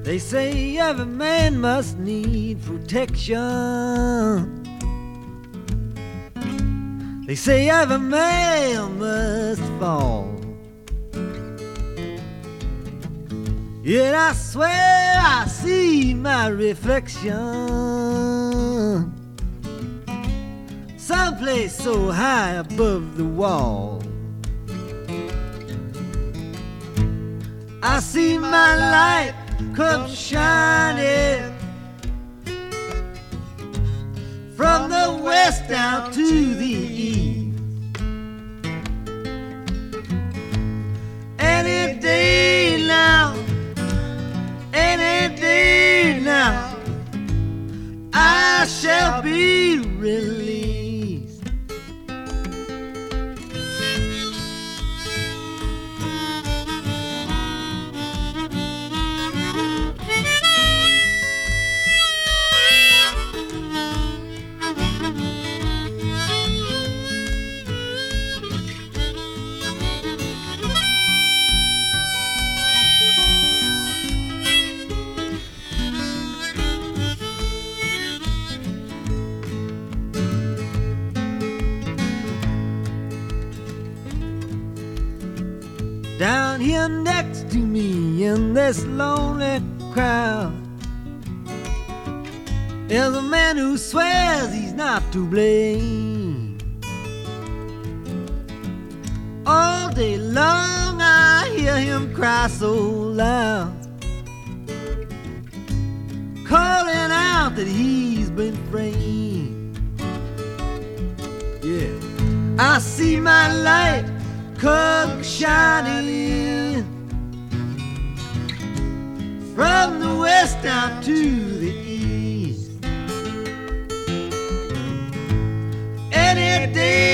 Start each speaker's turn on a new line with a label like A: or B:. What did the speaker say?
A: They say every man must need protection. They say every man must fall. Yet I swear I see my reflection someplace so high above the wall. I see my light come shining from the west down to the east. Any day now, any day now, I shall be released. Down here next to me in this lonely crowd is a man who swears he's not to blame. All day long I hear him cry so loud, calling out that he's been framed. Yeah, I see my light come shining from the west down to the east. Any day